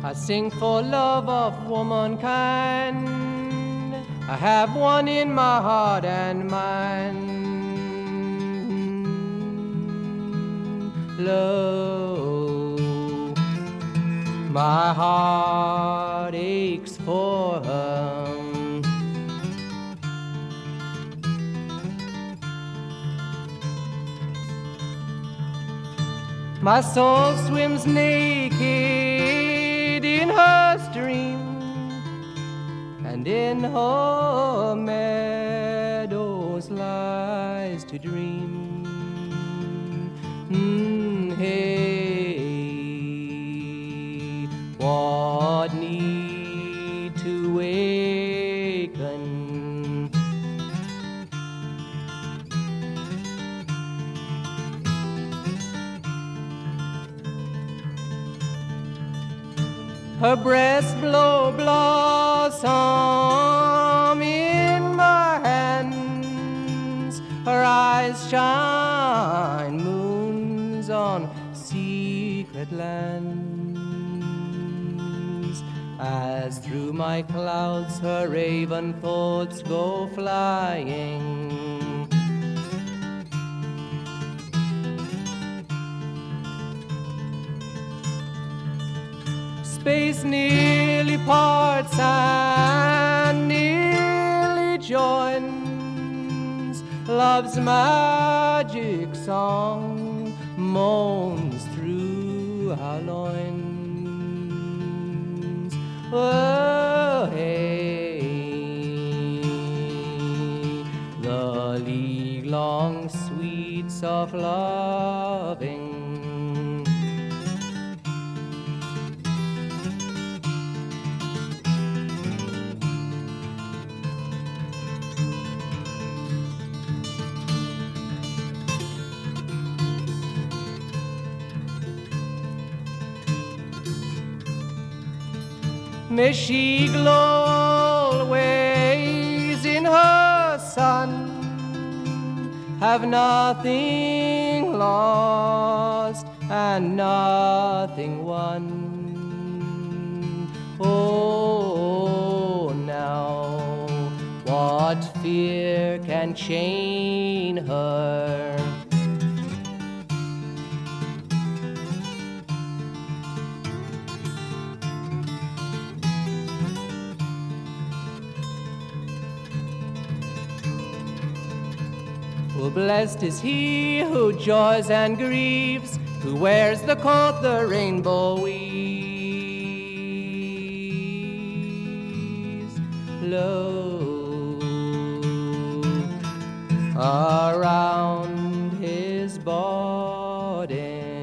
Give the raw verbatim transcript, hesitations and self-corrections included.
I sing for love of womankind. I have one in my heart and mind. Lo, my heart aches for her. My soul swims naked in her stream, and in her meadows lies to dream. Mm, hey, what need to waken? Her breast blow blossom in my hands. Her eyes shine moons on secret lands. As through my clouds her raven thoughts go flying. Space nearly parts and nearly joins. Love's magic song moans through our loins. Oh, hey, the league-long sweets of loving. May she glow always in her sun, have nothing lost and nothing won. Oh, now what fear can chain her? Oh, blessed is he who joys and grieves, who wears the coat the rainbow weaves. Lo, around his body